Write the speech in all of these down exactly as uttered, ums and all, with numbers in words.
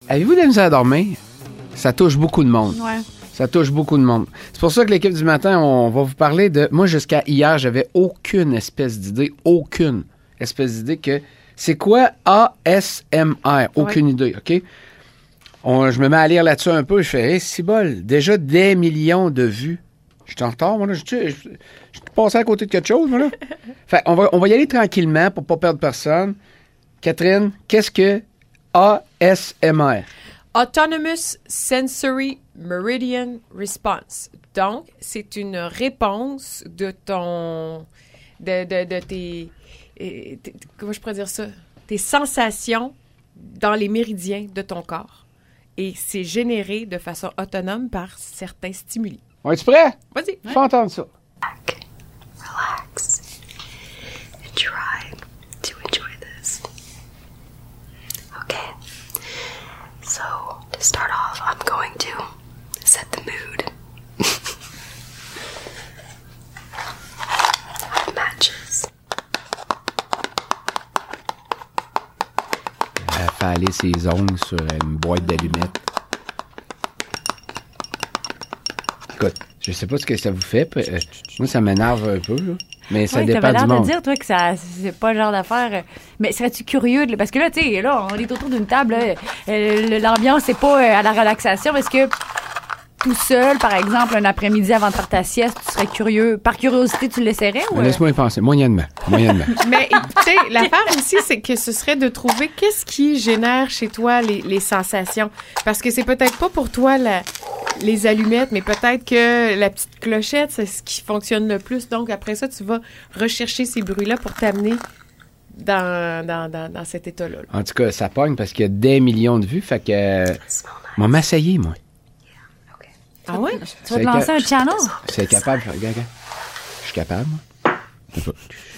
avez-vous de la misère à dormir? Ça touche beaucoup de monde. Ouais. Ça touche beaucoup de monde. C'est pour ça que l'équipe du matin, on va vous parler de... Moi, jusqu'à hier, j'avais aucune espèce d'idée, aucune espèce d'idée que... C'est quoi A S M R? Aucune ouais. idée, OK? On, je me mets à lire là-dessus un peu, je fais, hey, c'est bol, déjà des millions de vues. Je suis en retard, moi, là. Je suis passé à côté de quelque chose, moi, là. Fait, on va, on va y aller tranquillement pour pas perdre personne. Catherine, qu'est-ce que A S M R? Autonomous Sensory Meridian Response. Donc, c'est une réponse de ton... de, de, de tes, tes... Comment je pourrais dire ça? Tes sensations dans les méridiens de ton corps. Et c'est généré de façon autonome par certains stimuli. On est-tu prêt? Vas-y. Faut entendre ça. Relax. And try to enjoy this. Okay. So, to start off, I'm going to set the mood. Matches. Elle fait aller ses ongles sur une boîte d'allumettes. Écoute, je sais pas ce que ça vous fait. Euh, moi, ça m'énerve un peu, là. Mais ça ouais, dépend t'avais du l'air monde. de dire, toi, que ça, c'est pas le genre d'affaire. Mais serais-tu curieux? De... Parce que là, tu sais, là, on est autour d'une table. Là, euh, l'ambiance, c'est pas euh, à la relaxation. Est-ce que tout seul, par exemple, un après-midi avant de faire ta sieste, tu serais curieux? Par curiosité, tu l'essaierais? Ou... Laisse-moi y penser. Moyennement. Moyennement. Mais, tu sais, l'affaire ici, c'est que ce serait de trouver qu'est-ce qui génère chez toi les, les sensations. Parce que c'est peut-être pas pour toi la... les allumettes, mais peut-être que la petite clochette, c'est ce qui fonctionne le plus. Donc, après ça, tu vas rechercher ces bruits-là pour t'amener dans, dans, dans, dans cet état-là. En tout cas, ça pogne parce qu'il y a des millions de vues. Fait que... Euh, m'a m'assaillé, moi. Ah ouais? Tu vas te lancer un channel? C'est capable. Regarde, regarde. Je suis capable, moi. Bon.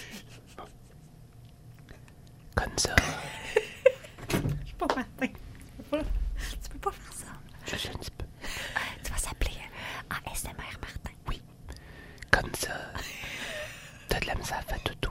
Comme ça. Je suis pas Martin. Tu peux pas, tu peux pas faire ça. Juste un petit peu. Tu vas s'appeler A S M R Martin. Oui. Comme ça. T'as de la misère à faire tout.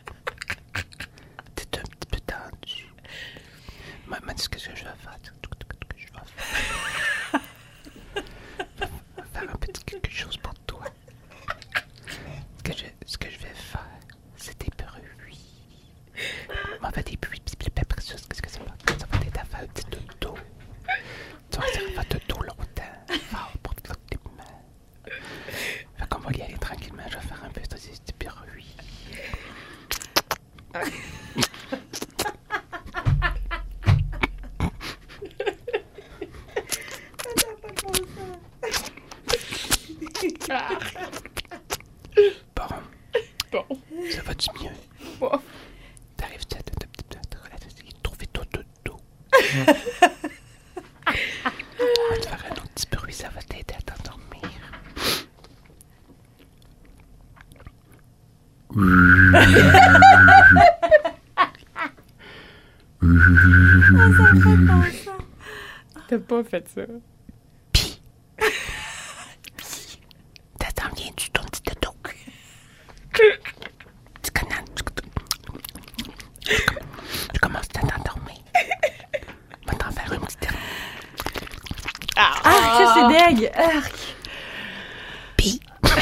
T'es un petit peu tendu. M'a dit ce que je vais faire. Je vais faire. Faire un petit quelque chose pour toi. Ce que je, ce que je vais faire, c'est des bruits. On va des bruits, puis après ça, qu'est-ce que ça va? Ça va t'aider à faire un petit dodo. Tu vas faire dodo longtemps. Fort pour te flotter tes mains. Fait qu'on va y aller tranquillement. Je vais faire un peu de petits bruits. Bon. Bon. Ça va-tu mieux? Bon. T'arrives-tu à te trouver ton dodo? On va te faire un autre petit bruit, ça va t'aider à t'endormir. T'as pas fait ça. Pis. Pis. T'attends bien du ton petit dodo. Tu connais. Tu commences à t'endormir. On va t'en faire un petit dernier. Ah, ça, c'est deg! Arc. Pis.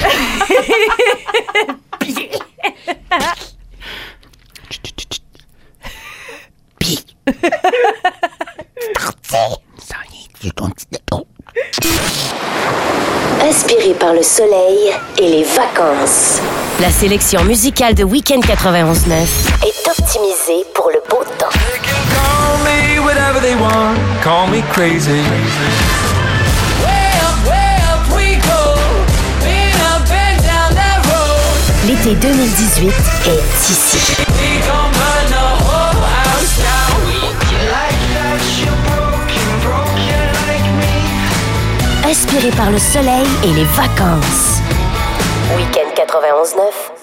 Pis. Pis. Ça y est, du ton petit dodo. Inspiré par le soleil et les vacances. La sélection musicale de Week-end quatre-vingt-onze neuf est optimisée pour le beau temps. They can call me whatever they want, call me crazy. Way up, way up we go, been up and down that road. L'été deux mille dix-huit est ici. We gon' burn the whole house down. Like that, you're broken, broken like me. Inspiré par le soleil et les vacances. Week-end quatre-vingt-onze neuf